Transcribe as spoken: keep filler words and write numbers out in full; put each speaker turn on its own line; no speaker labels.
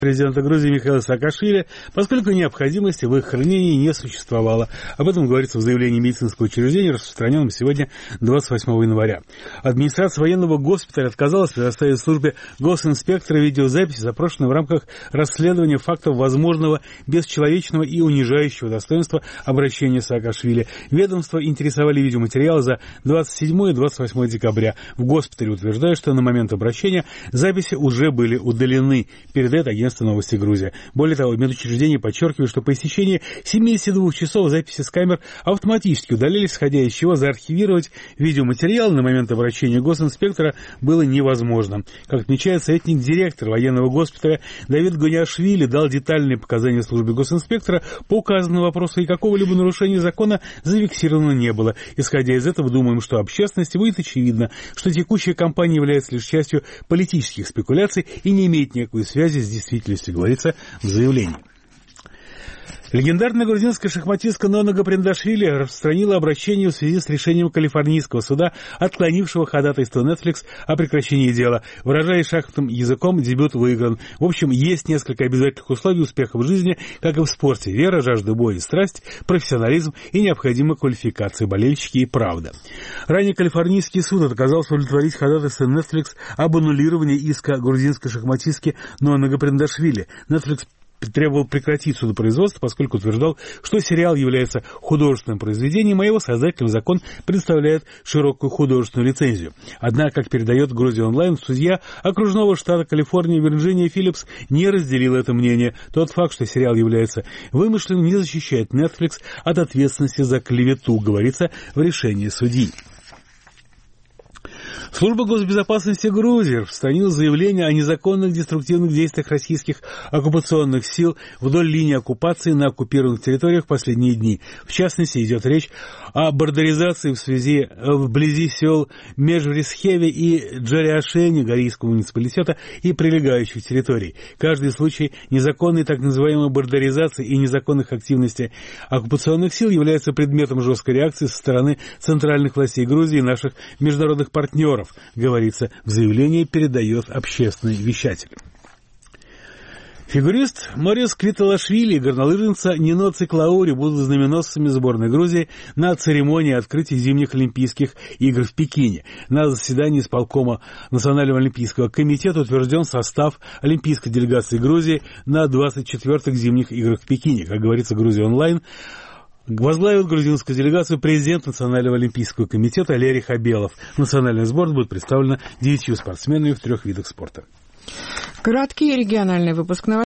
президента Грузии Михаила Саакашвили, поскольку необходимости в их хранении не существовало. Об этом говорится в заявлении медицинского учреждения, распространенном сегодня, двадцать восьмого января. Администрация военного госпиталя отказалась предоставить службе госинспектора видеозаписи, запрошенной в рамках расследования фактов возможного бесчеловечного и унижающего достоинства обращения Саакашвили. Ведомство интересовали видеоматериалы за двадцать седьмое и двадцать восьмое декабря. В госпитале утверждают, что на момент обращения записи уже были удалены, передает агентство «Новости Грузия». Более того, медучреждение подчеркивает, что по истечении семидесяти двух часов записи с камер автоматически удалились, исходя из чего заархивировать видеоматериал на момент обращения госинспектора было невозможно. Как отмечает советник-директор военного госпиталя Давид Гониашвили, дал детальные показания службе госинспектора по указанному вопросу, и какого-либо нарушения закона зафиксировано не было. Исходя из этого, думаем, что общественности будет очевидно, что текущая кампания является лишь частью политических спекуляций и не имеет никакой связи с действительностью, говорится в заявлении. Легендарная грузинская шахматистка Нонна Гаприндашвили распространила обращение в связи с решением калифорнийского суда, отклонившего ходатайство Netflix о прекращении дела. Выражаясь шахматным языком, дебют выигран. В общем, есть несколько обязательных условий успеха в жизни, как и в спорте: вера, жажда боя и страсть, профессионализм и необходимая квалификация, болельщики и правда. Ранее калифорнийский суд отказался удовлетворить ходатайство Netflix об аннулировании иска грузинской шахматистки Нонны Гаприндашвили. Netflix требовал прекратить судопроизводство, поскольку утверждал, что сериал является художественным произведением, а его создателям закон предоставляет широкую художественную лицензию. Однако, как передает Грузия онлайн, судья окружного штата Калифорния Вирджиния Филлипс не разделил это мнение. Тот факт, что сериал является вымышленным, не защищает Netflix от ответственности за клевету, говорится в решении судьи. Служба госбезопасности Грузии распространила заявление о незаконных деструктивных действиях российских оккупационных сил вдоль линии оккупации на оккупированных территориях в последние дни. В частности, идет речь о бордеризации в связи вблизи сел Межврисхеве и Джариашени Горийского муниципалитета и прилегающих территорий. Каждый случай незаконной так называемой бордеризации и незаконных активностей оккупационных сил является предметом жесткой реакции со стороны центральных властей Грузии и наших международных партнеров, говорится в заявлении, передает общественный вещатель. Фигурист Морис Квиталашвили и горнолыжница Нино Циклаури будут знаменосцами сборной Грузии на церемонии открытия зимних Олимпийских игр в Пекине. На заседании исполкома Национального олимпийского комитета утвержден состав олимпийской делегации Грузии на двадцать четвёртых зимних играх в Пекине. Как говорится, Грузия онлайн, возглавит грузинскую делегацию президент Национального олимпийского комитета Лерий Хабелов. Национальная сборная будет представлена девятью спортсменами в трех видах спорта.
Краткий региональный выпуск новостей.